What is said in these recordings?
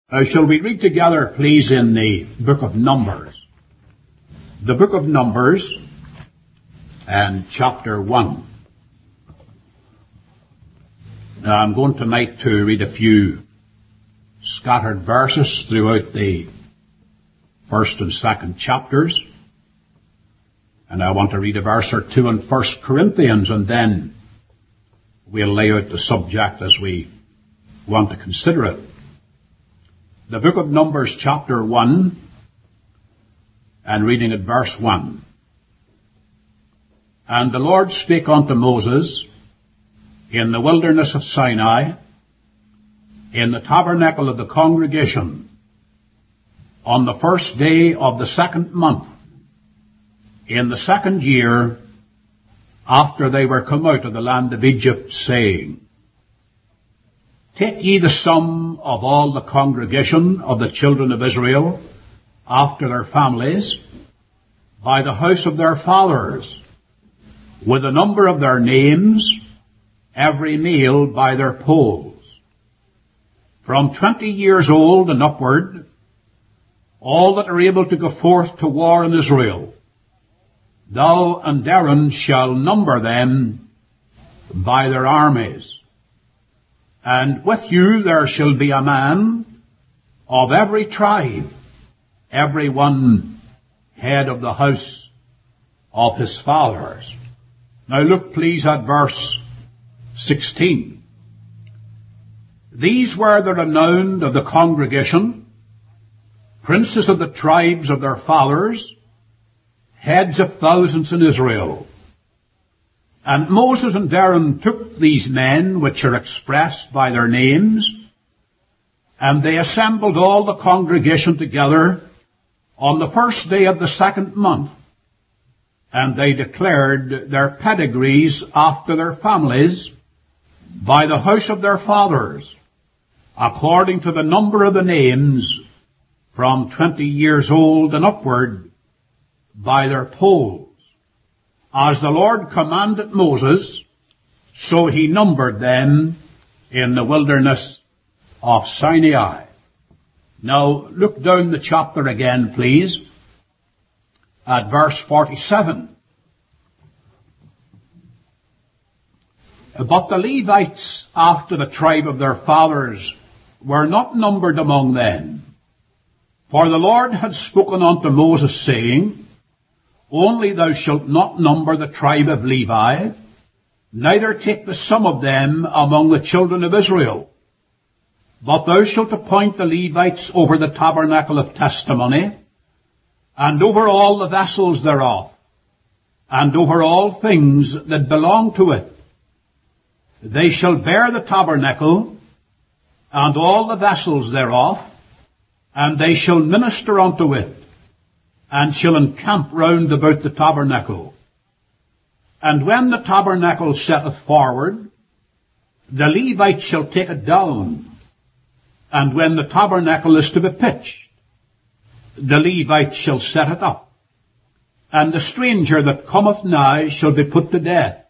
Shall we read together, please, in the book of Numbers? The book of Numbers and chapter 1. Now, I'm going tonight to read a few scattered verses throughout the first and second chapters. And I want to read a verse or two in 1 Corinthians, and then we'll lay out the subject as we want to consider it. The book of Numbers, chapter 1, and reading at verse 1. And the Lord spake unto Moses in the wilderness of Sinai, in the tabernacle of the congregation, on the first day of the second month, in the second year, after they were come out of the land of Egypt, saying, Take ye the sum of all the congregation of the children of Israel, after their families, by the house of their fathers, with the number of their names, every male by their polls. From 20 years old and upward, all that are able to go forth to war in Israel, thou and Aaron shall number them by their armies. And with you there shall be a man of every tribe, every one head of the house of his fathers. Now look please at verse 16. These were the renowned of the congregation, princes of the tribes of their fathers, heads of thousands in Israel. And Moses and Aaron took these men, which are expressed by their names, and they assembled all the congregation together on the first day of the second month, and they declared their pedigrees after their families by the house of their fathers, according to the number of the names, from 20 years old and upward, by their polls. As the Lord commanded Moses, so he numbered them in the wilderness of Sinai. Now, look down the chapter again, please, at verse 47. But the Levites, after the tribe of their fathers, were not numbered among them. For the Lord had spoken unto Moses, saying, Only thou shalt not number the tribe of Levi, neither take the sum of them among the children of Israel. But thou shalt appoint the Levites over the tabernacle of testimony, and over all the vessels thereof, and over all things that belong to it. They shall bear the tabernacle, and all the vessels thereof, and they shall minister unto it, and shall encamp round about the tabernacle. And when the tabernacle setteth forward, the Levites shall take it down. And when the tabernacle is to be pitched, the Levites shall set it up. And the stranger that cometh nigh shall be put to death.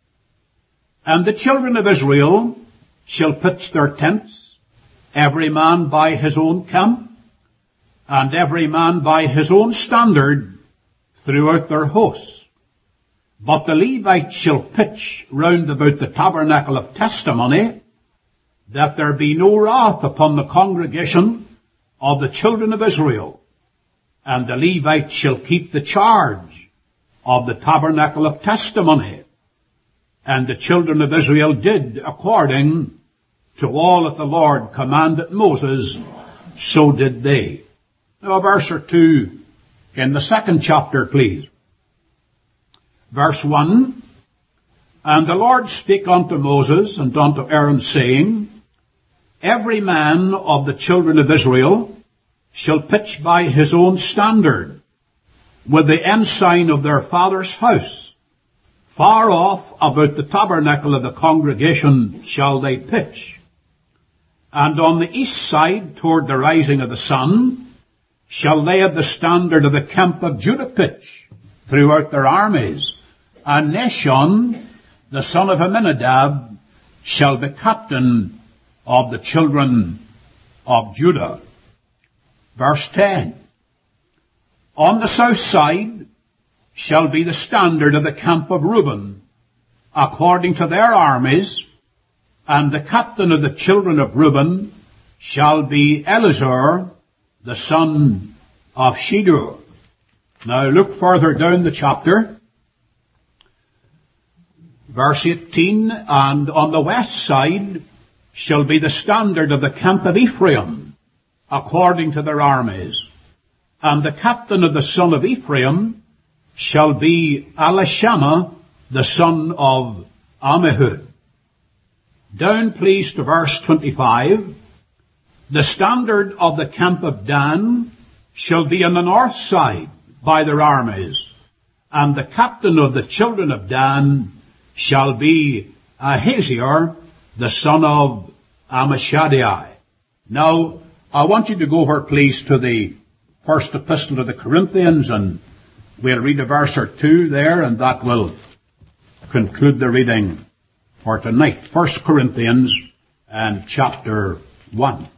And the children of Israel shall pitch their tents, every man by his own camp, and every man by his own standard throughout their hosts. But the Levites shall pitch round about the tabernacle of testimony, that there be no wrath upon the congregation of the children of Israel. And the Levites shall keep the charge of the tabernacle of testimony. And the children of Israel did according to all that the Lord commanded Moses, so did they. Now a verse or two in the second chapter, please. Verse 1, And the Lord spake unto Moses and unto Aaron, saying, Every man of the children of Israel shall pitch by his own standard, with the ensign of their father's house. Far off about the tabernacle of the congregation shall they pitch. And on the east side, toward the rising of the sun, shall they of the standard of the camp of Judah pitch throughout their armies. And Nashon, the son of Amminadab, shall be captain of the children of Judah. Verse 10. On the south side shall be the standard of the camp of Reuben, according to their armies, and the captain of the children of Reuben shall be Elizur, the son of Shedeur. Now look further down the chapter. Verse 18, and on the west side shall be the standard of the camp of Ephraim, according to their armies. And the captain of the son of Ephraim shall be Elishama, the son of Ammihud. Down please to verse 25. The standard of the camp of Dan shall be on the north side by their armies, and the captain of the children of Dan shall be Ahaziah, the son of Ammishaddai. Now, I want you to go over, please, to the first epistle to the Corinthians, and we'll read a verse or two there, and that will conclude the reading for tonight. 1 Corinthians and chapter 1.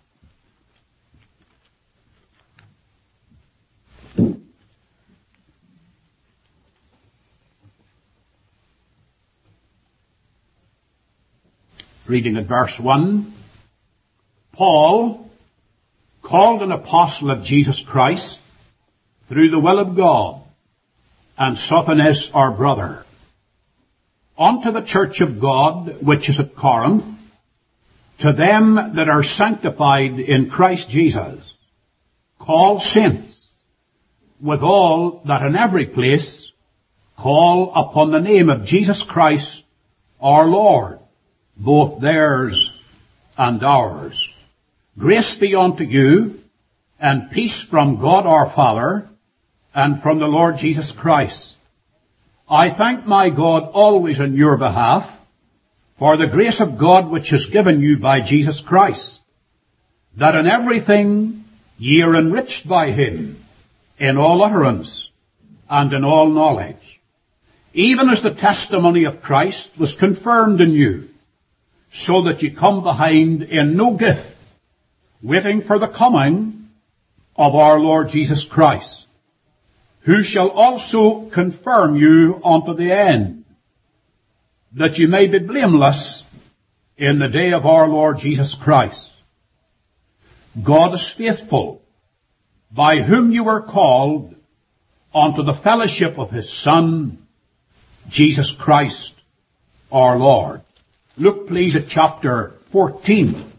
Reading at verse 1. Paul, called an apostle of Jesus Christ, through the will of God, and Sosthenes our brother, unto the church of God which is at Corinth, to them that are sanctified in Christ Jesus, called saints, with all that in every place call upon the name of Jesus Christ our Lord, both theirs and ours. Grace be unto you, and peace from God our Father, and from the Lord Jesus Christ. I thank my God always on your behalf, for the grace of God which is given you by Jesus Christ, that in everything ye are enriched by him, in all utterance, and in all knowledge, even as the testimony of Christ was confirmed in you, so that ye come behind in no gift, waiting for the coming of our Lord Jesus Christ, who shall also confirm you unto the end, that ye may be blameless in the day of our Lord Jesus Christ. God is faithful, by whom you were called unto the fellowship of his Son, Jesus Christ our Lord. Look please at chapter 14.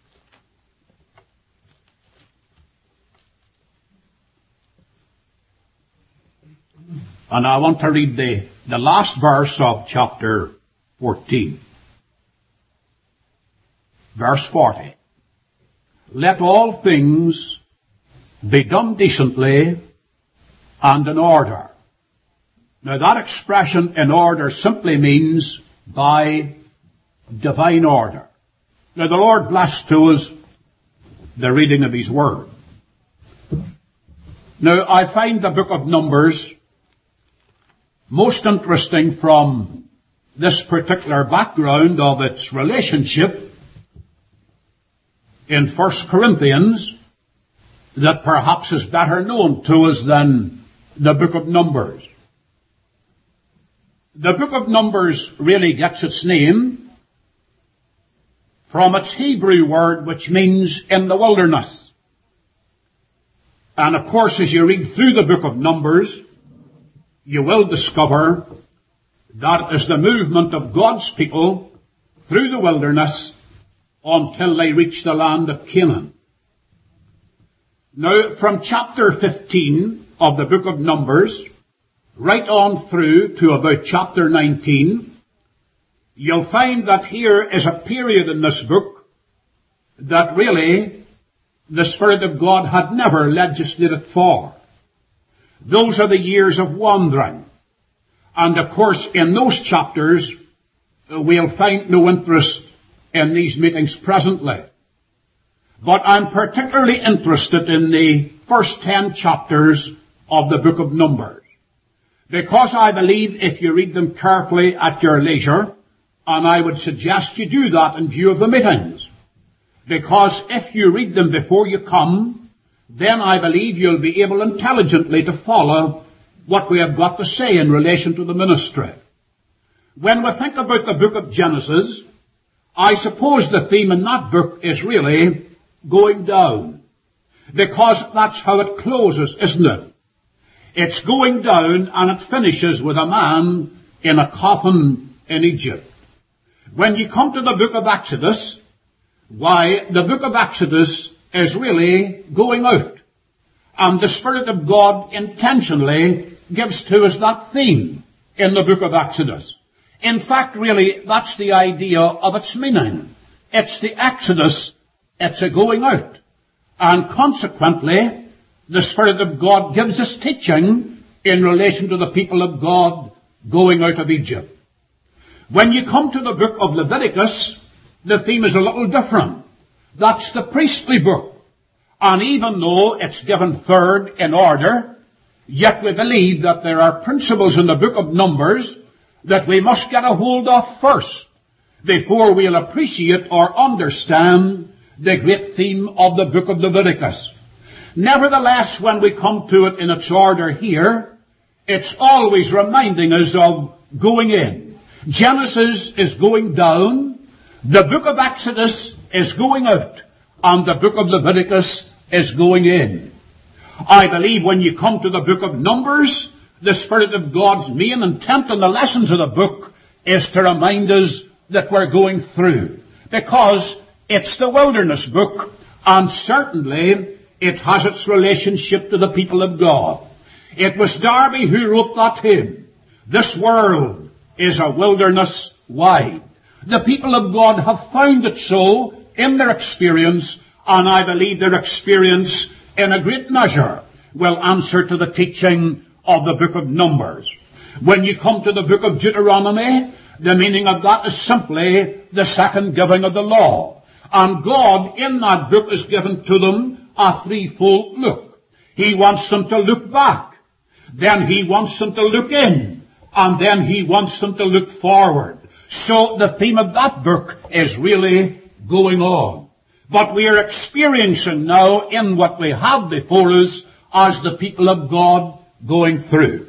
And I want to read the last verse of chapter 14. Verse 40. Let all things be done decently and in order. Now that expression in order simply means by divine order. Now the Lord bless to us the reading of his word. Now I find the book of Numbers most interesting from this particular background of its relationship in 1 Corinthians that perhaps is better known to us than the book of Numbers. The book of Numbers really gets its name from its Hebrew word which means in the wilderness. And of course, as you read through the book of Numbers, you will discover that is the movement of God's people through the wilderness until they reach the land of Canaan. Now, from chapter 15 of the book of Numbers, right on through to about chapter 19, you'll find that here is a period in this book that really the Spirit of God had never legislated for. Those are the years of wandering. And of course, in those chapters, we'll find no interest in these meetings presently. But I'm particularly interested in the first 10 chapters of the book of Numbers, because I believe if you read them carefully at your leisure, and I would suggest you do that in view of the meetings, because if you read them before you come, then I believe you'll be able intelligently to follow what we have got to say in relation to the ministry. When we think about the book of Genesis, I suppose the theme in that book is really going down. Because that's how it closes, isn't it? It's going down and it finishes with a man in a coffin in Egypt. When you come to the book of Exodus, why, the book of Exodus is really going out. And the Spirit of God intentionally gives to us that theme in the book of Exodus. In fact, really, that's the idea of its meaning. It's the Exodus, it's a going out. And consequently, the Spirit of God gives us teaching in relation to the people of God going out of Egypt. When you come to the book of Leviticus, the theme is a little different. That's the priestly book. And even though it's given third in order, yet we believe that there are principles in the book of Numbers that we must get a hold of first before we'll appreciate or understand the great theme of the book of Leviticus. Nevertheless, when we come to it in its order here, it's always reminding us of going in. Genesis is going down, the book of Exodus is going out, and the book of Leviticus is going in. I believe when you come to the book of Numbers, the Spirit of God's main intent in the lessons of the book is to remind us that we're going through. Because it's the wilderness book, and certainly it has its relationship to the people of God. It was Darby who wrote that hymn. This world is a wilderness wide. The people of God have found it so in their experience, and I believe their experience in a great measure will answer to the teaching of the book of Numbers. When you come to the book of Deuteronomy, the meaning of that is simply the second giving of the law. And God in that book is given to them a threefold look. He wants them to look back. Then He wants them to look in. And then He wants them to look forward. So the theme of that book is really going on. But we are experiencing now in what we have before us as the people of God going through.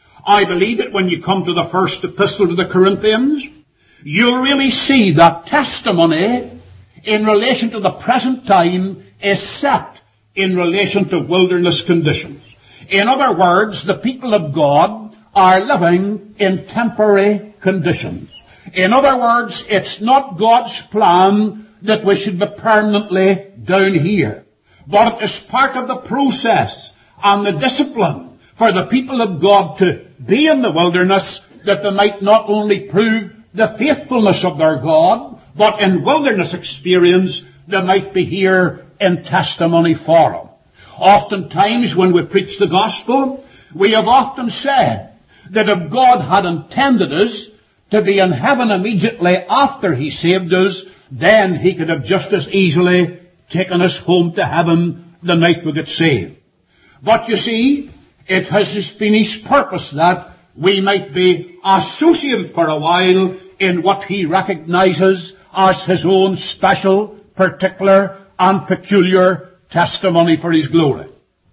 I believe that when you come to the first epistle to the Corinthians, you'll really see that testimony in relation to the present time is set in relation to wilderness conditions. In other words, the people of God are living in temporary conditions. In other words, it's not God's plan that we should be permanently down here. But it is part of the process and the discipline for the people of God to be in the wilderness, that they might not only prove the faithfulness of their God, but in wilderness experience they might be here in testimony for Him. Oftentimes when we preach the gospel, we have often said that if God had intended us to be in heaven immediately after He saved us, then He could have just as easily taken us home to heaven the night we get saved. But you see, it has been His purpose that we might be associated for a while in what He recognizes as His own special, particular and peculiar testimony for His glory.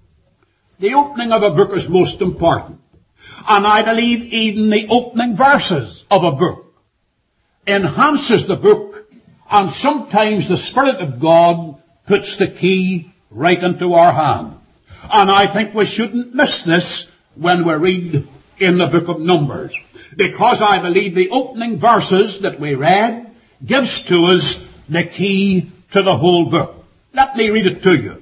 The opening of a book is most important. And I believe even the opening verses of a book enhances the book, and sometimes the Spirit of God puts the key right into our hand. And I think we shouldn't miss this when we read in the book of Numbers, because I believe the opening verses that we read gives to us the key to the whole book. Let me read it to you.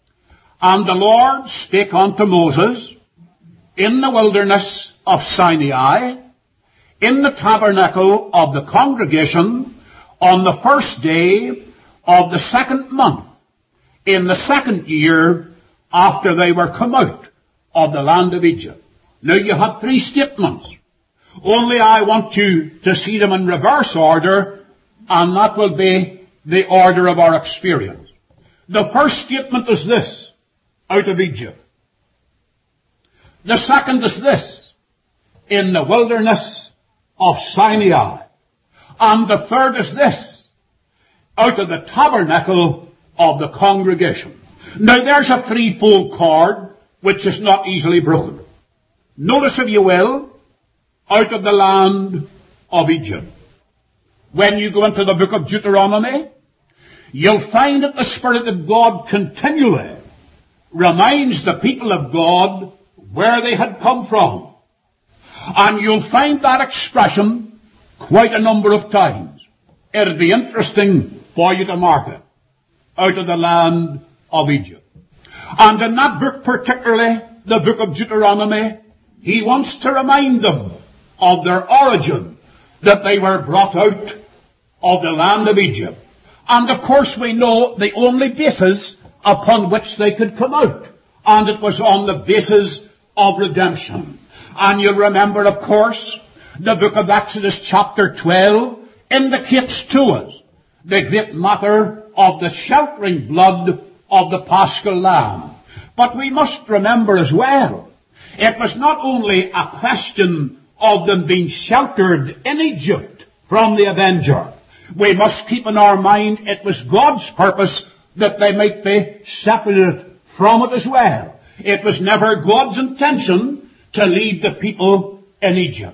And the Lord spake unto Moses in the wilderness of Sinai, in the tabernacle of the congregation, on the first day of the second month, in the second year after they were come out of the land of Egypt. Now you have three statements. Only I want you to see them in reverse order, and that will be the order of our experience. The first statement is this: out of Egypt. The second is this: in the wilderness of Sinai. And the third is this: out of the tabernacle of the congregation. Now there's a threefold cord which is not easily broken. Notice, if you will, out of the land of Egypt. When you go into the book of Deuteronomy, you'll find that the Spirit of God continually reminds the people of God where they had come from. And you'll find that expression quite a number of times. It'll be interesting for you to mark it. Out of the land of Egypt. And in that book particularly, the book of Deuteronomy, he wants to remind them of their origin, that they were brought out of the land of Egypt. And of course we know the only basis upon which they could come out. And it was on the basis of redemption. And you'll remember, of course, the book of Exodus chapter 12 indicates to us the great matter of the sheltering blood of the Paschal Lamb. But we must remember as well, it was not only a question of them being sheltered in Egypt from the avenger. We must keep in our mind it was God's purpose that they might be separated from it as well. It was never God's intention to leave the people in Egypt.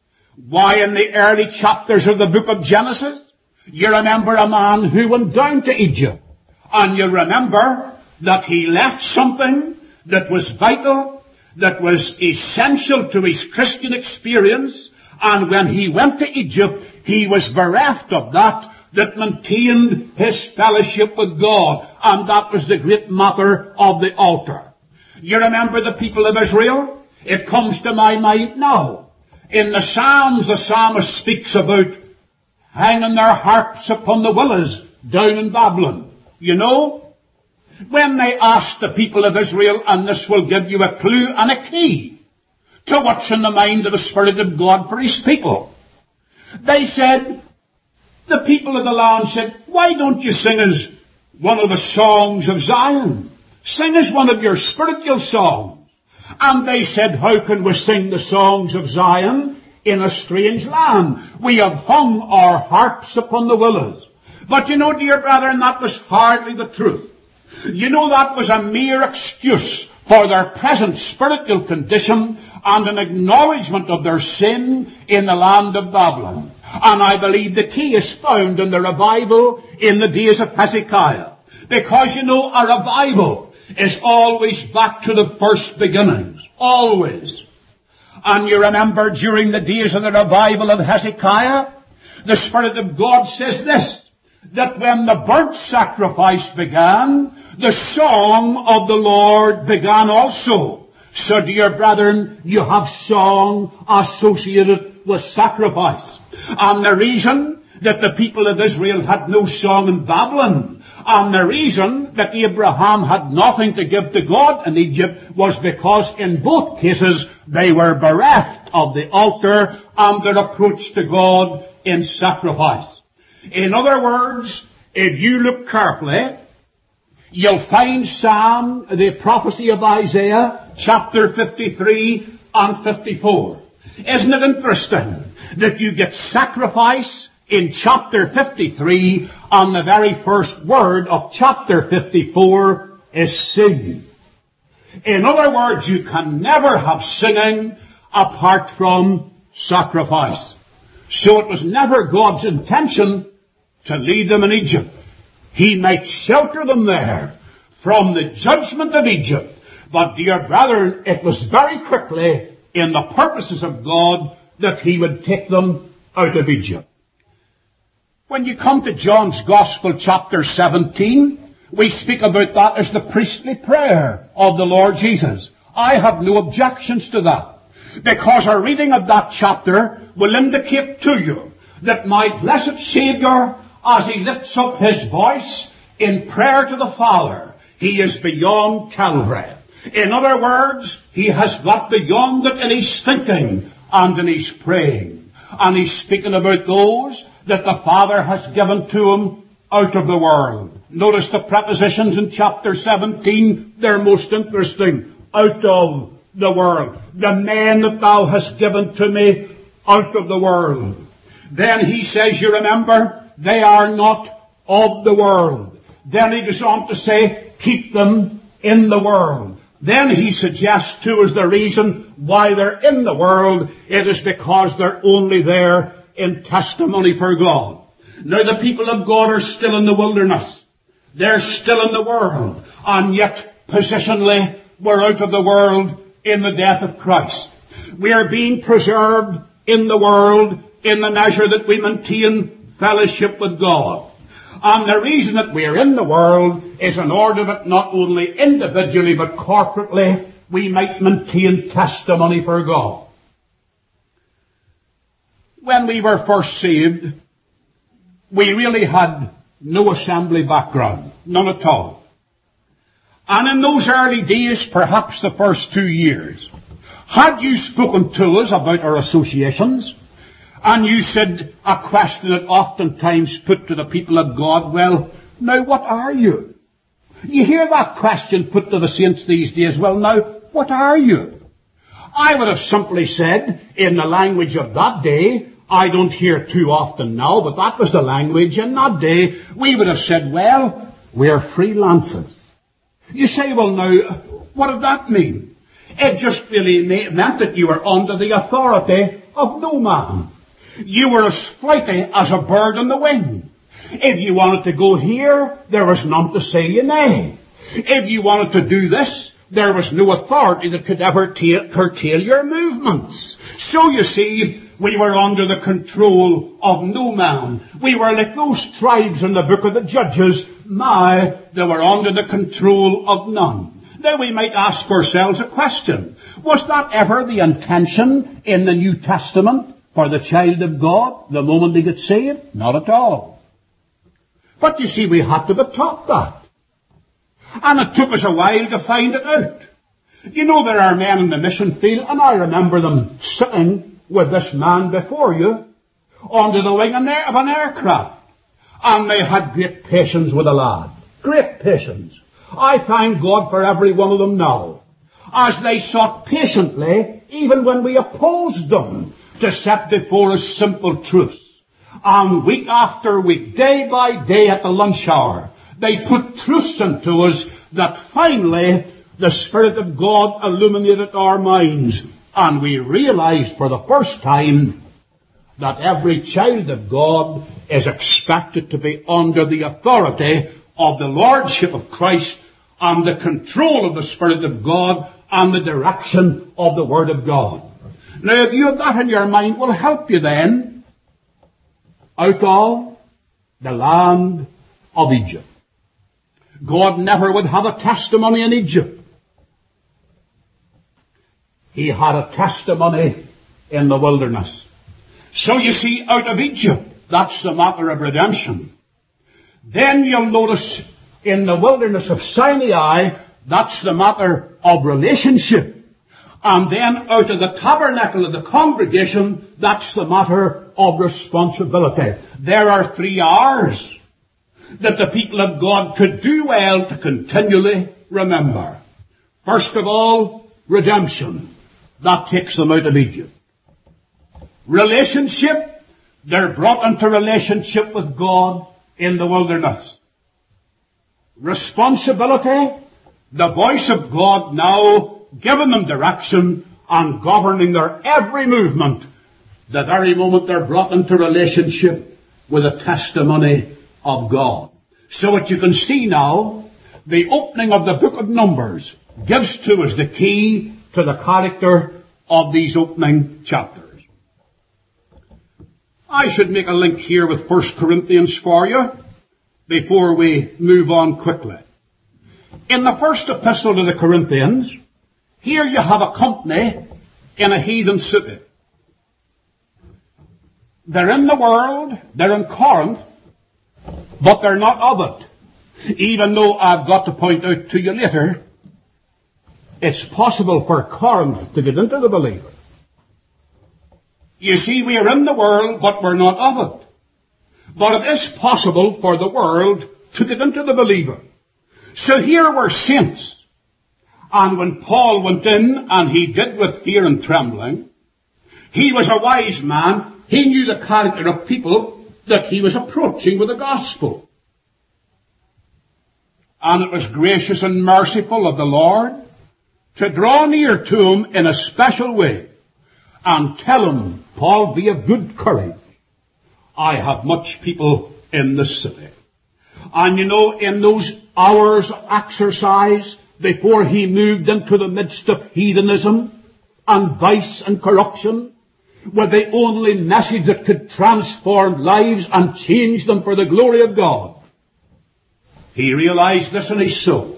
Why, in the early chapters of the book of Genesis, you remember a man who went down to Egypt. And you remember that he left something that was vital, that was essential to his Christian experience. And when he went to Egypt, he was bereft of that maintained his fellowship with God. And that was the great matter of the altar. You remember the people of Israel? It comes to my mind now. In the Psalms, the psalmist speaks about hanging their harps upon the willows down in Babylon. You know, when they asked the people of Israel, and this will give you a clue and a key to what's in the mind of the Spirit of God for His people. They said, the people of the land said, why don't you sing us one of the songs of Zion? Sing us one of your spiritual songs. And they said, how can we sing the songs of Zion in a strange land? We have hung our harps upon the willows. But you know, dear brethren, that was hardly the truth. You know, that was a mere excuse for their present spiritual condition and an acknowledgement of their sin in the land of Babylon. And I believe the key is found in the revival in the days of Hezekiah. Because, you know, a revival is always back to the first beginnings. Always. And you remember during the days of the revival of Hezekiah, the Spirit of God says this, that when the burnt sacrifice began, the song of the Lord began also. So, dear brethren, you have song associated with sacrifice. And the reason that the people of Israel had no song in Babylon, and the reason that Abraham had nothing to give to God in Egypt, was because in both cases they were bereft of the altar and their approach to God in sacrifice. In other words, if you look carefully, you'll find the prophecy of Isaiah, chapter 53 and 54. Isn't it interesting that you get sacrifice in chapter 53 and the very first word of chapter 54 is sing? In other words, you can never have singing apart from sacrifice. So it was never God's intention to leave them in Egypt. He might shelter them there from the judgment of Egypt. But, dear brethren, it was very quickly in the purposes of God that He would take them out of Egypt. When you come to John's Gospel, chapter 17, we speak about that as the priestly prayer of the Lord Jesus. I have no objections to that, because a reading of that chapter will indicate to you that my blessed Saviour, as He lifts up His voice in prayer to the Father, He is beyond Calvary. In other words, He has got beyond it in His thinking and in His praying. And He's speaking about those that the Father has given to Him out of the world. Notice the prepositions in chapter 17. They're most interesting. Out of the world. The men that Thou hast given to me out of the world. Then He says, you remember, they are not of the world. Then He goes on to say, keep them in the world. Then he suggests to us the reason why they're in the world. It is because they're only there in testimony for God. Now the people of God are still in the wilderness. They're still in the world. And yet, positionally, we're out of the world in the death of Christ. We are being preserved in the world in the measure that we maintain fellowship with God. And the reason that we're in the world is in order that not only individually but corporately we might maintain testimony for God. When we were first saved, we really had no assembly background, none at all. And in those early days, perhaps the first 2 years, had you spoken to us about our associations, and you said a question that oftentimes put to the people of God, well, now what are you? You hear that question put to the saints these days, well, now what are you? I would have simply said, in the language of that day, I don't hear too often now, but that was the language in that day, we would have said, well, we're freelancers. You say, well now, what did that mean? It just really meant that you were under the authority of no man. You were as flighty as a bird on the wing. If you wanted to go here, there was none to say you nay. If you wanted to do this, there was no authority that could ever curtail your movements. So you see, we were under the control of no man. We were like those tribes in the book of the Judges. They were under the control of none. Now we might ask ourselves a question. Was that ever the intention in the New Testament for the child of God the moment they get saved? Not at all. But you see, we had to be taught that. And it took us a while to find it out. You know, there are men in the mission field, and I remember them sitting with this man before you under the wing of an aircraft. And they had great patience with the lad. Great patience. I thank God for every one of them now, as they sought patiently, even when we opposed them, to set before us simple truths. And week after week, day by day at the lunch hour, they put truths into us that finally the Spirit of God illuminated our minds, and we realized for the first time that every child of God is expected to be under the authority of the Lordship of Christ and the control of the Spirit of God and the direction of the Word of God. Now, if you have that in your mind, will help you then out of the land of Egypt. God never would have a testimony in Egypt. He had a testimony in the wilderness. So you see, out of Egypt, that's the matter of redemption. Then you'll notice in the wilderness of Sinai, that's the matter of relationship. And then out of the tabernacle of the congregation, that's the matter of responsibility. There are 3 R's that the people of God could do well to continually remember. First of all, redemption. That takes them out of Egypt. Relationship. They're brought into relationship with God in the wilderness. Responsibility. The voice of God now giving them direction and governing their every movement. The very moment they're brought into relationship with a testimony of God. So what you can see now, the opening of the book of Numbers gives to us the key to the character of these opening chapters. I should make a link here with 1 Corinthians for you before we move on quickly. In the first epistle to the Corinthians, here you have a company in a heathen city. They're in the world, they're in Corinth, but they're not of it. Even though I've got to point out to you later, it's possible for Corinth to get into the believer. You see, we are in the world, but we're not of it. But it is possible for the world to get into the believer. So here were saints. And when Paul went in, and he did with fear and trembling, he was a wise man. He knew the character of people that he was approaching with the gospel. And it was gracious and merciful of the Lord to draw near to him in a special way and tell him, Paul, be of good courage. I have much people in the city. And you know, in those hours of exercise before he moved into the midst of heathenism and vice and corruption, were the only message that could transform lives and change them for the glory of God. He realized this in his soul.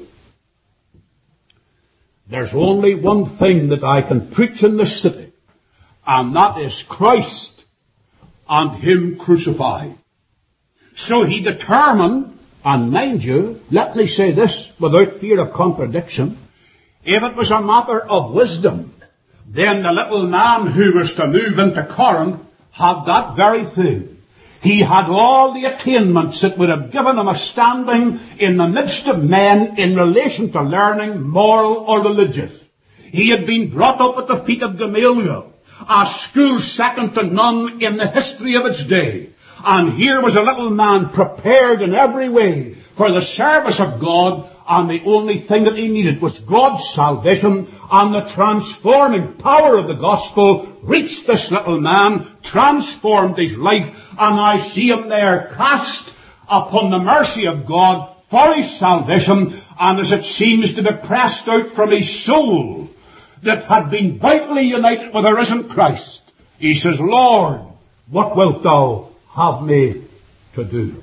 There's only one thing that I can preach in this city, and that is Christ and him crucified. So he determined, and mind you, let me say this without fear of contradiction, if it was a matter of wisdom, then the little man who was to move into Corinth had that very thing. He had all the attainments that would have given him a standing in the midst of men in relation to learning, moral or religious. He had been brought up at the feet of Gamaliel, a school second to none in the history of its day. And here was a little man prepared in every way for the service of God, and the only thing that he needed was God's salvation, and the transforming power of the gospel reached this little man, transformed his life, and I see him there cast upon the mercy of God for his salvation, and as it seems to be pressed out from his soul that had been vitally united with the risen Christ, he says, Lord, what wilt thou have me to do?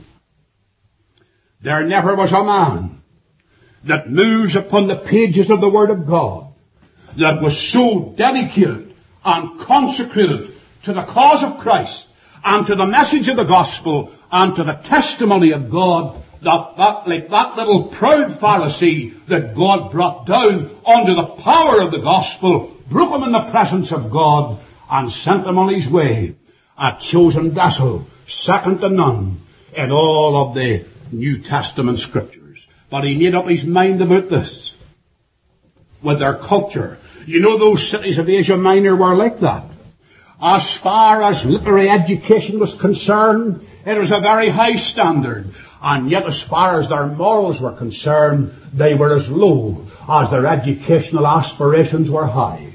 There never was a man that moves upon the pages of the Word of God that was so dedicated and consecrated to the cause of Christ and to the message of the gospel and to the testimony of God that like that little proud Pharisee that God brought down under the power of the gospel, broke him in the presence of God and sent him on his way, a chosen vessel, second to none in all of the New Testament scriptures. But he made up his mind about this. With their culture. You know, those cities of Asia Minor were like that. As far as literary education was concerned, it was a very high standard. And yet as far as their morals were concerned, they were as low as their educational aspirations were high.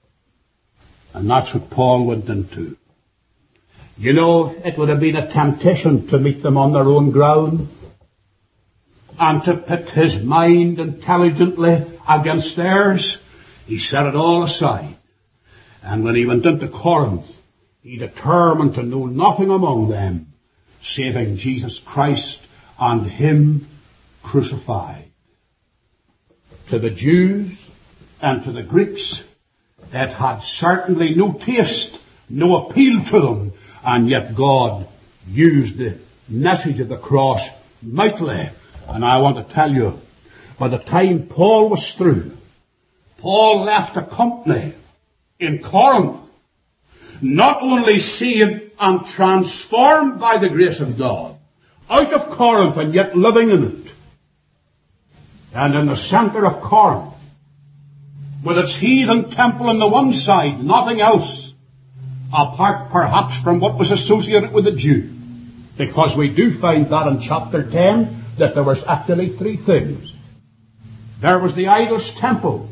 And that's what Paul went into. You know, it would have been a temptation to meet them on their own ground, and to pit his mind intelligently against theirs. He set it all aside. And when he went into Corinth, he determined to know nothing among them, saving Jesus Christ and him crucified. To the Jews and to the Greeks, it had certainly no taste, no appeal to them, and yet God used the message of the cross mightily. And I want to tell you, by the time Paul was through, Paul left a company in Corinth, not only saved and transformed by the grace of God, out of Corinth and yet living in it. And in the centre of Corinth, with its heathen temple on the one side, nothing else, apart perhaps from what was associated with the Jew. Because we do find that in chapter 10, that there was actually three things. There was the idol's temple.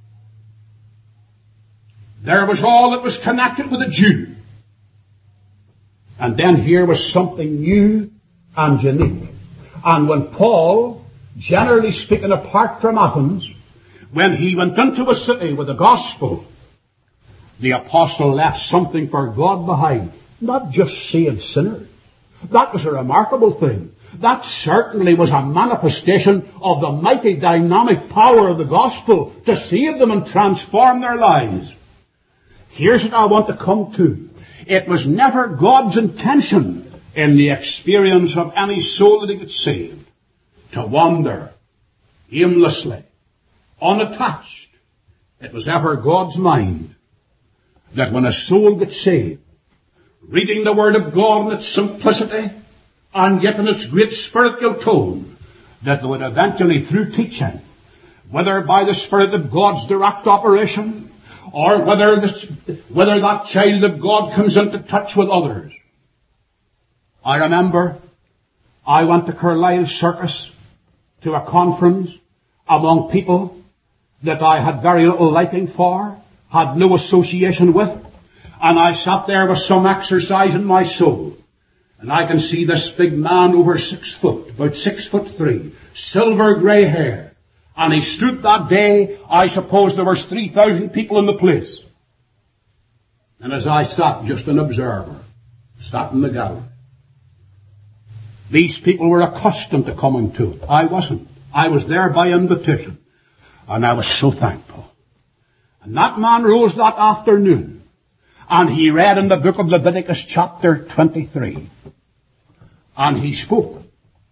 There was all that was connected with the Jew. And then here was something new and unique. And when Paul, generally speaking apart from Athens, when he went into a city with the gospel, the apostle left something for God behind. Not just saved sinners. That was a remarkable thing. That certainly was a manifestation of the mighty dynamic power of the gospel to save them and transform their lives. Here's what I want to come to. It was never God's intention in the experience of any soul that he could save to wander aimlessly, unattached. It was ever God's mind that when a soul gets saved, reading the Word of God in its simplicity and yet in its great spiritual tone, that they would eventually, through teaching, whether by the Spirit of God's direct operation, or whether that child of God comes into touch with others. I remember I went to Carlisle Circus to a conference among people that I had very little liking for, had no association with, and I sat there with some exercise in my soul. And I can see this big man over 6 foot, about 6'3", silver grey hair. And he stood that day, I suppose there was 3,000 people in the place. And as I sat, just an observer, sat in the gallery. These people were accustomed to coming to it. I wasn't. I was there by invitation. And I was so thankful. And that man rose that afternoon, and he read in the book of Leviticus chapter 23. And he spoke.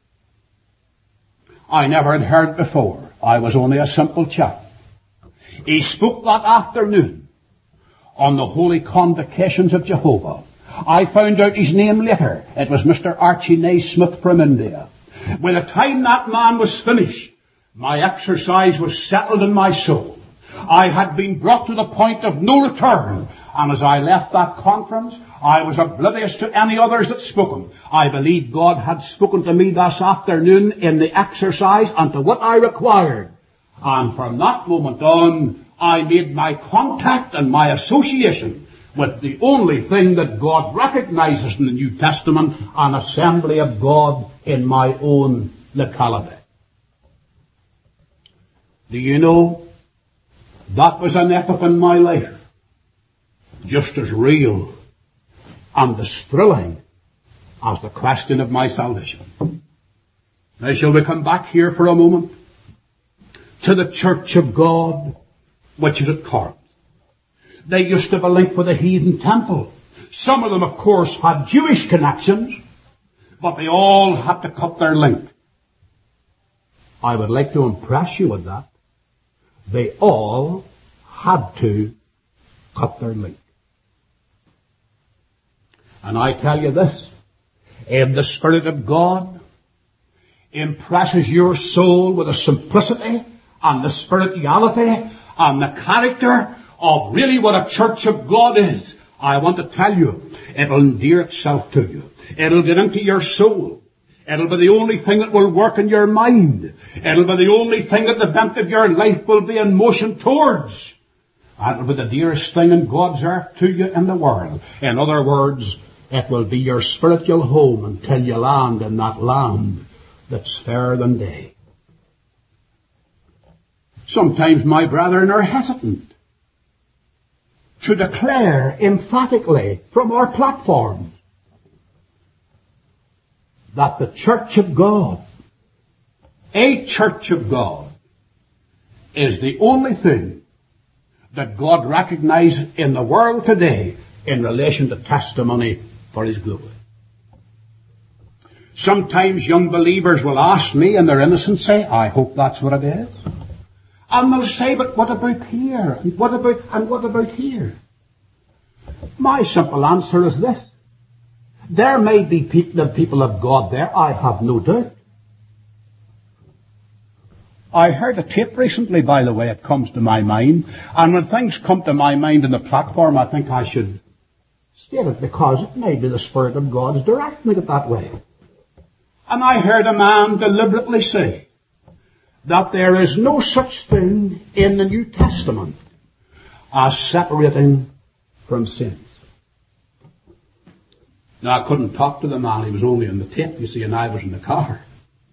I never had heard before. I was only a simple chap. He spoke that afternoon on the holy convocations of Jehovah. I found out his name later. It was Mr. Archie Naismith from India. By the time that man was finished, my exercise was settled in my soul. I had been brought to the point of no return. And as I left that conference, I was oblivious to any others that spoken. I believed God had spoken to me this afternoon in the exercise and to what I required. And from that moment on, I made my contact and my association with the only thing that God recognizes in the New Testament, an assembly of God in my own locality. Do you know, that was an epoch in my life, just as real and as thrilling as the question of my salvation. Now shall we come back here for a moment to the church of God, which is at Corinth. They used to have a link with the heathen temple. Some of them, of course, had Jewish connections, but they all had to cut their link. I would like to impress you with that. They all had to cut their link. And I tell you this, if the Spirit of God impresses your soul with the simplicity and the spirituality and the character of really what a church of God is, I want to tell you, it'll endear itself to you. It'll get into your soul. It'll be the only thing that will work in your mind. It'll be the only thing that the bent of your life will be in motion towards. It'll be the dearest thing in God's earth to you in the world. In other words, it will be your spiritual home until you land in that land that's fairer than day. Sometimes my brethren are hesitant to declare emphatically from our platform that the church of God, a church of God, is the only thing that God recognizes in the world today in relation to testimony for His glory. Sometimes young believers will ask me in their innocence, say, I hope that's what it is. And they'll say, but what about here? And what about here? My simple answer is this. There may be people of God there, I have no doubt. I heard a tape recently, by the way, it comes to my mind. And when things come to my mind in the platform, I think I should state it because it may be the Spirit of God is directing it that way. And I heard a man deliberately say that there is no such thing in the New Testament as separating from sins. Now, I couldn't talk to the man. He was only on the tape, you see, and I was in the car.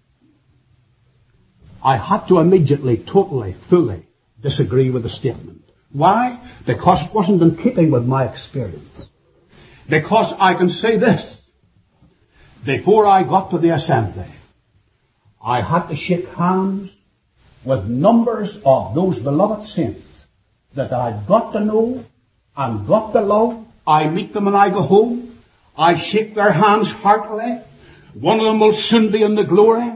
I had to immediately, totally, fully disagree with the statement. Why? Because it wasn't in keeping with my experience. Because I can say this. Before I got to the assembly, I had to shake hands with numbers of those beloved saints that I've got to know and got to love. I meet them when I go home. I shake their hands heartily. One of them will soon be in the glory.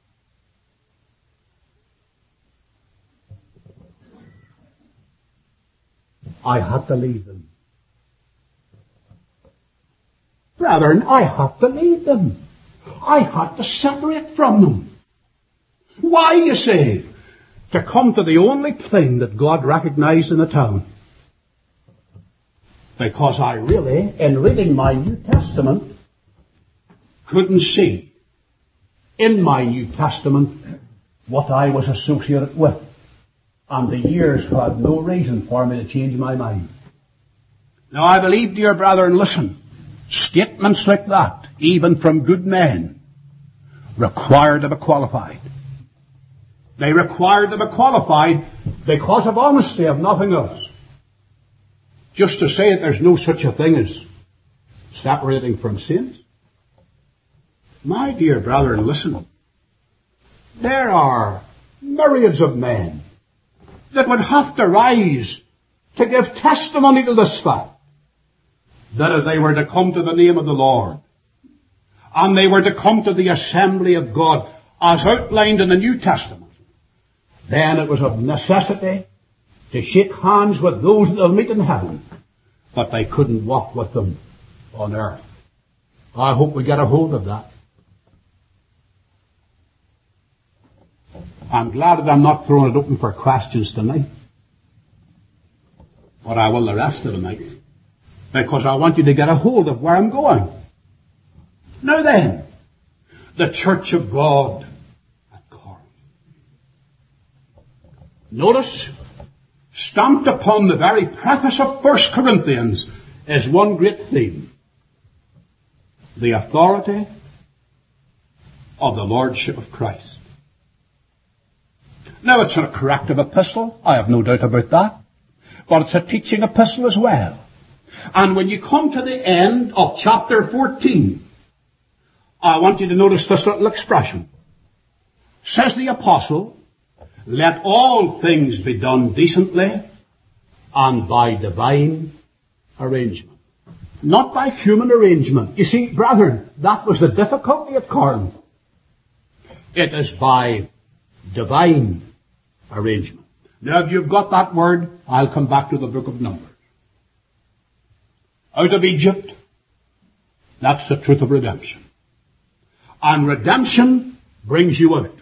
I had to leave them. Brethren, I had to leave them. I had to separate from them. Why, you say? To come to the only thing that God recognized in the town. Because I really, in reading my New Testament, couldn't see in my New Testament what I was associated with. And the years had no reason for me to change my mind. Now I believe, dear brethren, listen, statements like that, even from good men, require to be qualified. They require to be qualified because of honesty, of nothing else. Just to say that there's no such a thing as separating from sins. My dear brethren, listen. There are myriads of men that would have to rise to give testimony to this fact, that if they were to come to the name of the Lord, and they were to come to the assembly of God as outlined in the New Testament, then it was of necessity to shake hands with those that they'll meet in heaven, but they couldn't walk with them on earth. I hope we get a hold of that. I'm glad that I'm not throwing it open for questions tonight, but I will the rest of the night, because I want you to get a hold of where I'm going. Now then, the Church of God at Corinth. Notice, stamped upon the very preface of 1 Corinthians is one great theme: the authority of the Lordship of Christ. Now, it's a corrective epistle, I have no doubt about that, but it's a teaching epistle as well. And when you come to the end of chapter 14, I want you to notice this little expression. Says the apostle, "Let all things be done decently and by divine arrangement." Not by human arrangement. You see, brethren, that was the difficulty at Corinth. It is by divine arrangement. Now, if you've got that word, I'll come back to the book of Numbers. Out of Egypt, that's the truth of redemption. And redemption brings you out.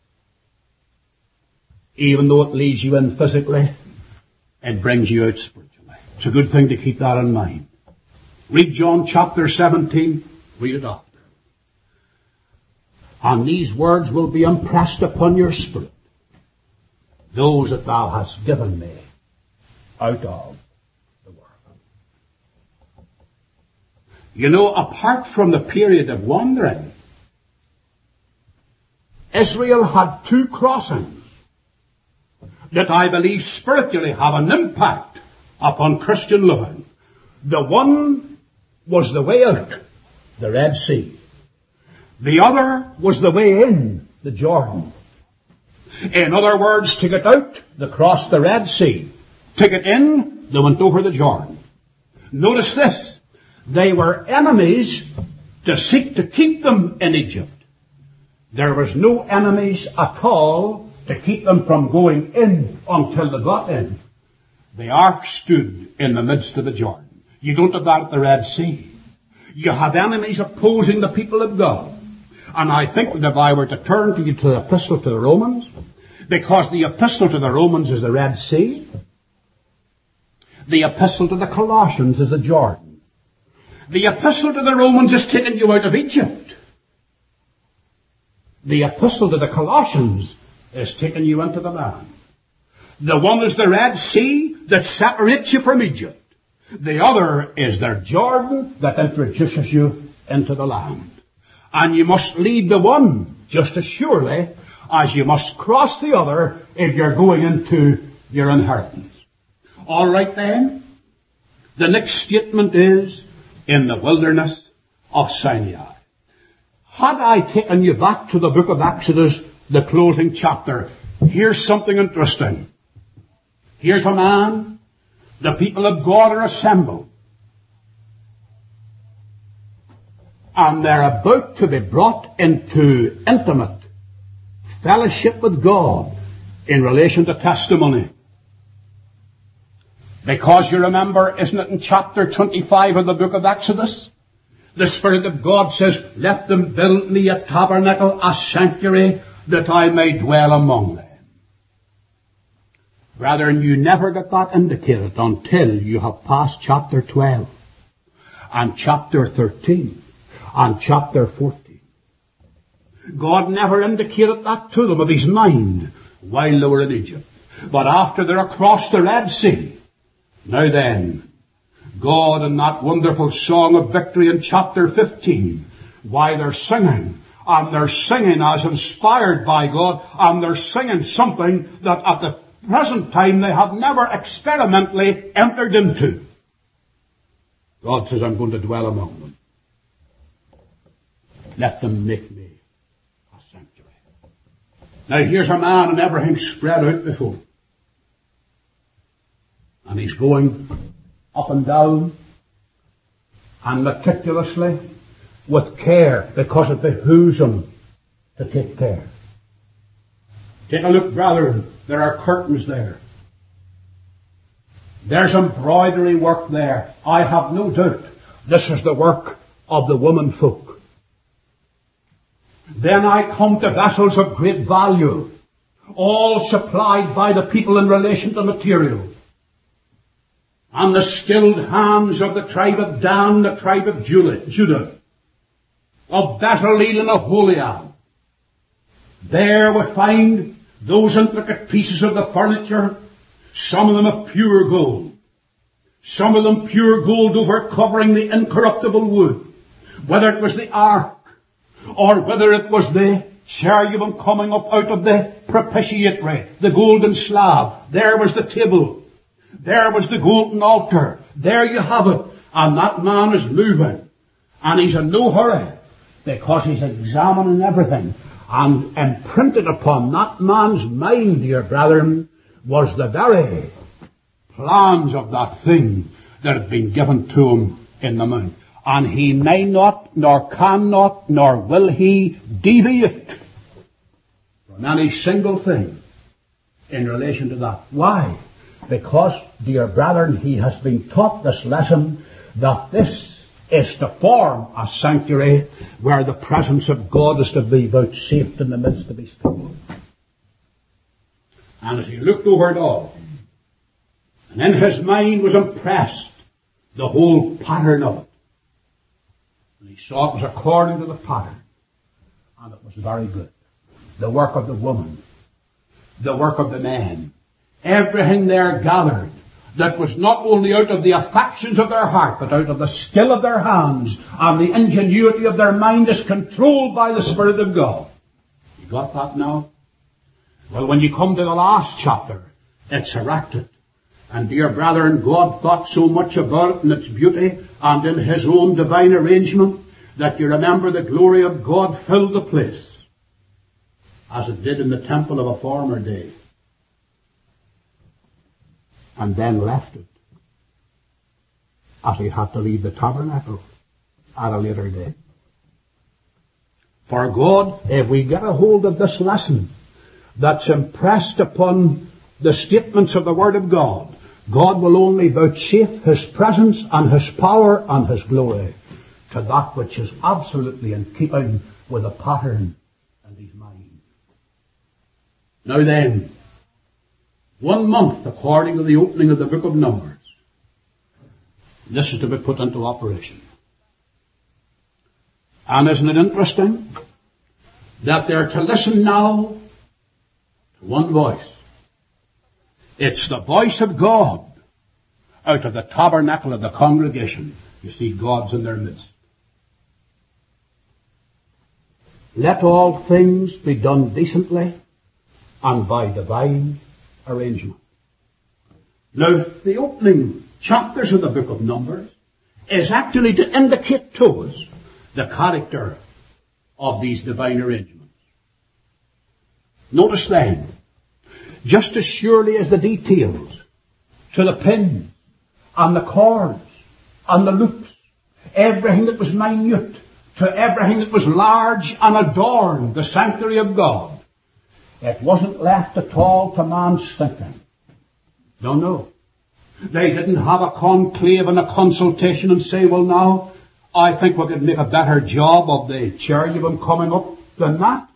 Even though it leaves you in physically, it brings you out spiritually. It's a good thing to keep that in mind. Read John chapter 17, read it after. And these words will be impressed upon your spirit. Those that thou hast given me out of the world. You know, apart from the period of wandering, Israel had two crossings that I believe spiritually have an impact upon Christian living. The one was the way out, the Red Sea. The other was the way in, the Jordan. In other words, to get out, they crossed the Red Sea. To get in, they went over the Jordan. Notice this. They were enemies to seek to keep them in Egypt. There was no enemies at all to keep them from going in until they got in. The ark stood in the midst of the Jordan. You don't have that at the Red Sea. You have enemies opposing the people of God. And I think that if I were to turn to you to the epistle to the Romans, because the epistle to the Romans is the Red Sea, the epistle to the Colossians is the Jordan. The epistle to the Romans is taking you out of Egypt. The epistle to the Colossians is taking you into the land. The one is the Red Sea that separates you from Egypt. The other is the Jordan that introduces you into the land. And you must lead the one just as surely as you must cross the other if you're going into your inheritance. All right then. The next statement is in the wilderness of Sinai. Had I taken you back to the book of Exodus, the closing chapter, here's something interesting. Here's a man, the people of God are assembled. And they're about to be brought into intimate fellowship with God in relation to testimony. Because you remember, isn't it in chapter 25 of the book of Exodus? The Spirit of God says, "Let them build me a tabernacle, a sanctuary, that I may dwell among them." Brethren, you never get that indicated until you have passed chapter 12 and chapter 13. And chapter 14. God never indicated that to them of His mind while they were in Egypt. But after they're across the Red Sea, now then, God in that wonderful song of victory in chapter 15, why they're singing, and they're singing as inspired by God, and they're singing something that at the present time they have never experimentally entered into. God says, I'm going to dwell among them. Let them make me a sanctuary. Now here's a man and everything spread out before him. And he's going up and down and meticulously with care, because it behooves him to take care. Take a look, brethren. There are curtains there. There's embroidery work there. I have no doubt this is the work of the women folk. Then I come to vessels of great value, all supplied by the people in relation to material. And the skilled hands of the tribe of Dan, the tribe of Judah, of Bezaleel and Aholiab. There we find those intricate pieces of the furniture, some of them of pure gold, some of them pure gold over covering the incorruptible wood, whether it was the ark, or whether it was the cherubim coming up out of the propitiatory, the golden slab. There was the table. There was the golden altar. There you have it. And that man is moving. And he's in no hurry, because he's examining everything. And imprinted upon that man's mind, dear brethren, was the very plans of that thing that had been given to him in the mount. And he may not, nor cannot, nor will he deviate from any single thing in relation to that. Why? Because, dear brethren, he has been taught this lesson, that this is to form a sanctuary where the presence of God is to be vouchsafed in the midst of His people. And as he looked over it all, and in his mind was impressed the whole pattern of it, and he saw it was according to the pattern, and it was very good. The work of the woman, the work of the man, everything there gathered, that was not only out of the affections of their heart, but out of the skill of their hands, and the ingenuity of their mind is controlled by the Spirit of God. You got that now? Well, when you come to the last chapter, it's erected. And dear brethren, God thought so much about it in its beauty and in His own divine arrangement that you remember the glory of God filled the place, as it did in the temple of a former day, and then left it, as He had to leave the tabernacle at a later day. For God, if we get a hold of this lesson that's impressed upon the statements of the Word of God, God will only vouchsafe His presence and His power and His glory to that which is absolutely in keeping with the pattern in His mind. Now then, 1 month according to the opening of the book of Numbers, this is to be put into operation. And isn't it interesting that they're to listen now to one voice? It's the voice of God out of the tabernacle of the congregation. You see, God's in their midst. Let all things be done decently and by divine arrangement. Now, the opening chapters of the book of Numbers is actually to indicate to us the character of these divine arrangements. Notice then, just as surely as the details to the pins and the cords and the loops, everything that was minute to everything that was large and adorned the sanctuary of God, it wasn't left at all to man's thinking. No. They didn't have a conclave and a consultation and say, well now, I think we could make a better job of the cherubim coming up than that.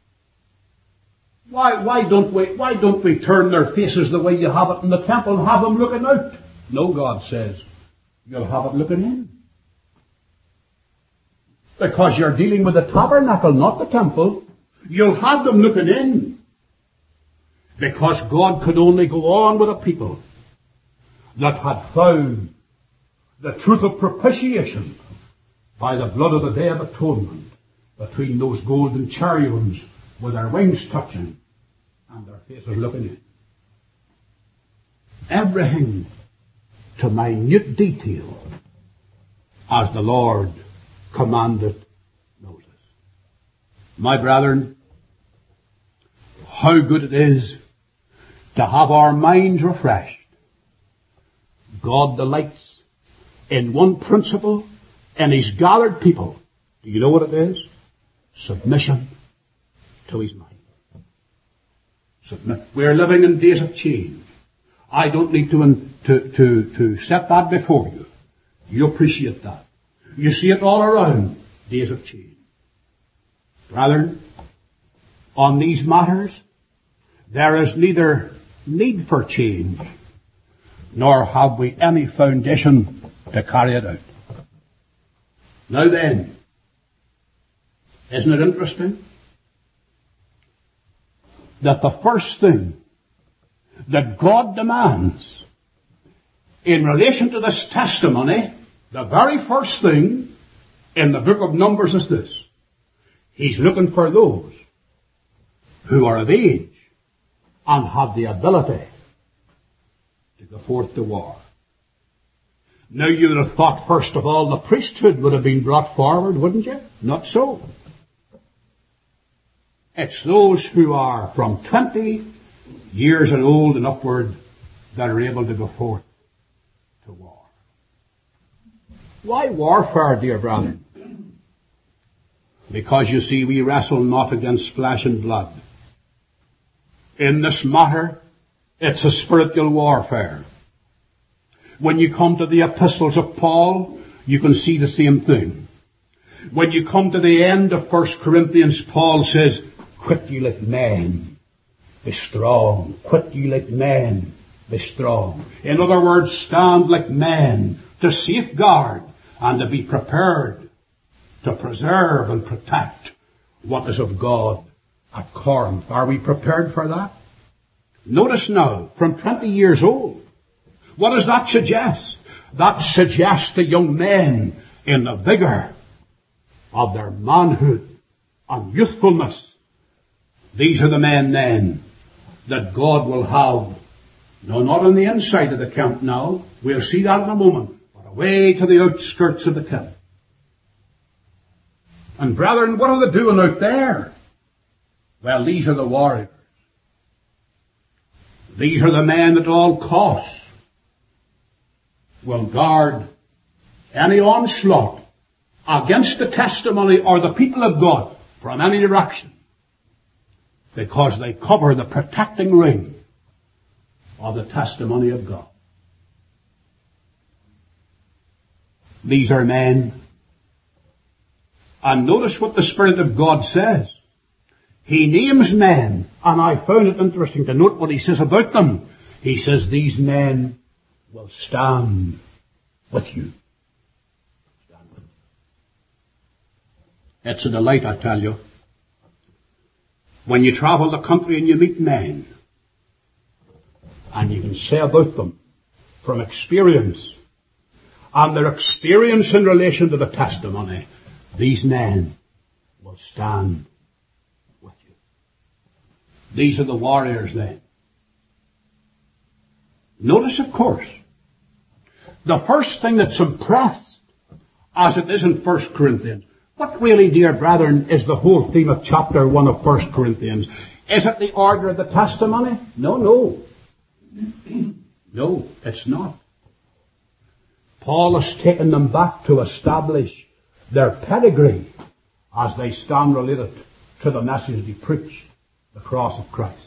Why don't we turn their faces the way you have it in the temple and have them looking out? No, God says, you'll have it looking in. Because you're dealing with the tabernacle, not the temple. You'll have them looking in. Because God could only go on with a people that had found the truth of propitiation by the blood of the Day of Atonement between those golden cherubims with their wings touching and their faces looking in. Everything to minute detail as the Lord commanded Moses. My brethren, how good it is to have our minds refreshed. God delights in one principle in His gathered people. Do you know what it is? Submission to His mind. Submit. We're living in days of change. I don't need to set that before you. You appreciate that. You see it all around. Days of change. Brethren, on these matters, there is neither need for change, nor have we any foundation to carry it out. Now then, isn't it interesting that the first thing that God demands in relation to this testimony, the very first thing in the book of Numbers is this. He's looking for those who are of age and have the ability to go forth to war. Now you would have thought first of all the priesthood would have been brought forward, wouldn't you? Not so. It's those who are from 20 years and old and upward that are able to go forth to war. Why warfare, dear brethren? Because you see, we wrestle not against flesh and blood. In this matter, it's a spiritual warfare. When you come to the epistles of Paul, you can see the same thing. When you come to the end of 1 Corinthians, Paul says, quit ye like men, be strong. Quit ye like men, be strong. In other words, stand like men to safeguard and to be prepared to preserve and protect what is of God at Corinth. Are we prepared for that? Notice now, from 20 years old, what does that suggest? That suggests to young men in the vigor of their manhood and youthfulness. These are the men then that God will have, no, not on the inside of the camp now, we'll see that in a moment, but away to the outskirts of the camp. And brethren, what are they doing out there? Well, these are the warriors. These are the men at all costs will guard any onslaught against the testimony or the people of God from any direction, because they cover the protecting ring of the testimony of God. These are men. And notice what the Spirit of God says. He names men, and I found it interesting to note what he says about them. He says, these men will stand with you. Stand with you. It's a delight, I tell you. When you travel the country and you meet men, and you can say about them from experience, and their experience in relation to the testimony, these men will stand with you. These are the warriors then. Notice, of course, the first thing that's impressed, as it is in 1 Corinthians, what really, dear brethren, is the whole theme of chapter 1 of 1 Corinthians? Is it the order of the testimony? No. No, it's not. Paul has taken them back to establish their pedigree as they stand related to the message they preach, the cross of Christ.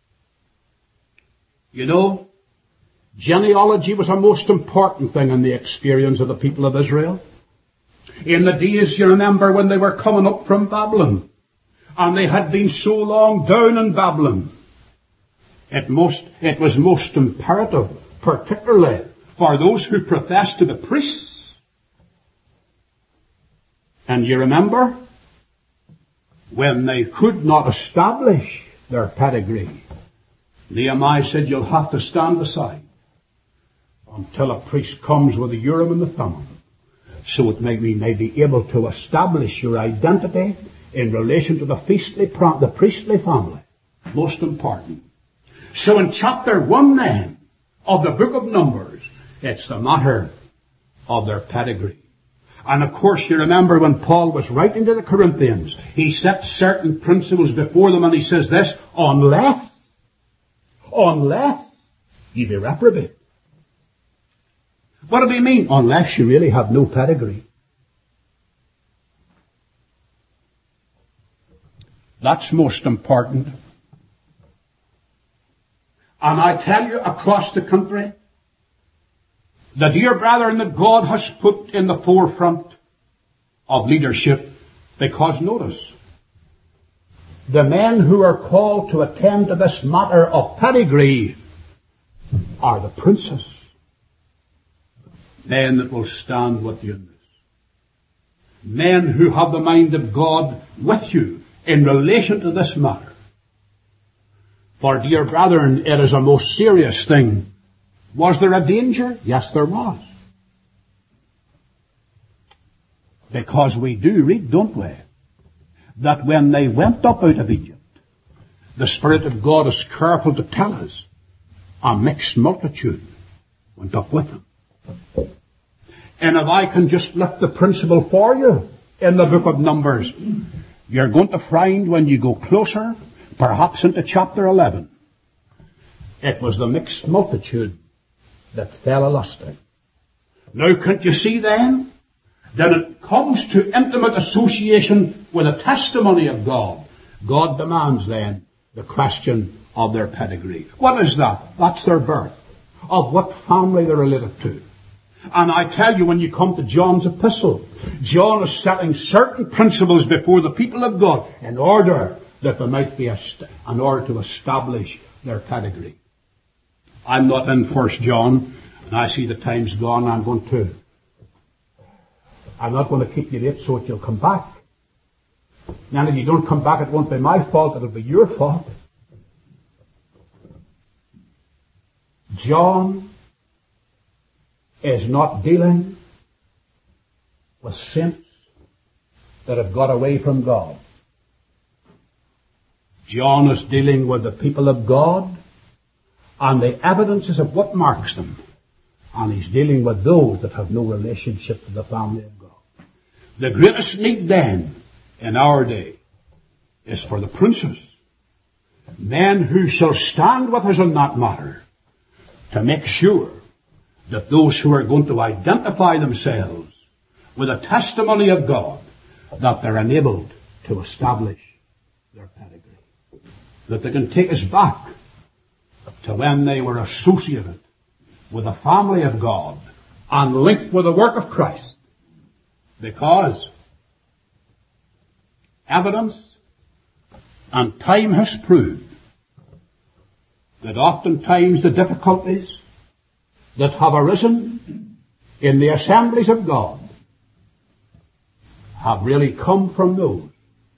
You know, genealogy was a most important thing in the experience of the people of Israel. In the days, you remember, when they were coming up from Babylon, and they had been so long down in Babylon, it was most imperative, particularly for those who professed to be priests. And you remember, when they could not establish their pedigree, Nehemiah said, you'll have to stand aside until a priest comes with the Urim and the Thummim, so it may be able to establish your identity in relation to the priestly family. Most important. So in chapter 1 then of the book of Numbers, it's the matter of their pedigree. And of course you remember when Paul was writing to the Corinthians, he set certain principles before them and he says this, unless ye be reprobate. What do we mean? Unless you really have no pedigree. That's most important. And I tell you across the country, the dear brethren that God has put in the forefront of leadership, because notice, the men who are called to attend to this matter of pedigree are the princes. Men that will stand with you in this. Men who have the mind of God with you in relation to this matter. For dear brethren, it is a most serious thing. Was there a danger? Yes, there was. Because we do read, don't we, that when they went up out of Egypt, the Spirit of God is careful to tell us, a mixed multitude went up with them. And if I can just lift the principle for you in the book of Numbers, you're going to find when you go closer, perhaps into chapter 11, it was the mixed multitude that fell a-lusting. Now, can't you see then that it comes to intimate association with the testimony of God? God demands then the question of their pedigree. What is that? That's their birth. Of what family they're related to. And I tell you, when you come to John's epistle, John is setting certain principles before the people of God in order that there might be in order to establish their pedigree. I'm not in 1 John, and I see the time's gone. I'm not going to keep you late so that you'll come back. Now, if you don't come back, it won't be my fault, it'll be your fault. John is not dealing with saints that have got away from God. John is dealing with the people of God and the evidences of what marks them. And he's dealing with those that have no relationship to the family of God. The greatest need then in our day is for the princes, men who shall stand with us on that matter to make sure that those who are going to identify themselves with a testimony of God, that they're enabled to establish their pedigree. That they can take us back to when they were associated with the family of God and linked with the work of Christ. Because evidence and time has proved that oftentimes the difficulties that have arisen in the assemblies of God have really come from those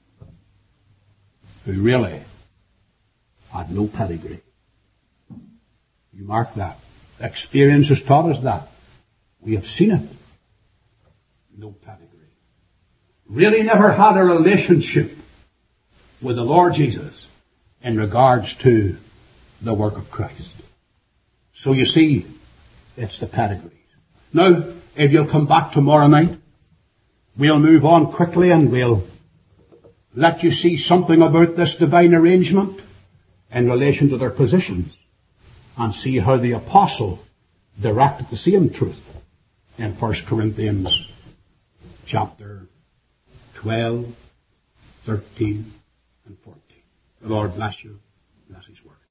who really had no pedigree. You mark that. Experience has taught us that. We have seen it. No pedigree. Really never had a relationship with the Lord Jesus in regards to the work of Christ. So you see, it's the pedigrees. Now, if you'll come back tomorrow night, we'll move on quickly and we'll let you see something about this divine arrangement in relation to their positions and see how the apostle directed the same truth in 1 Corinthians chapter 12, 13 and 14. The Lord bless you. Bless His word.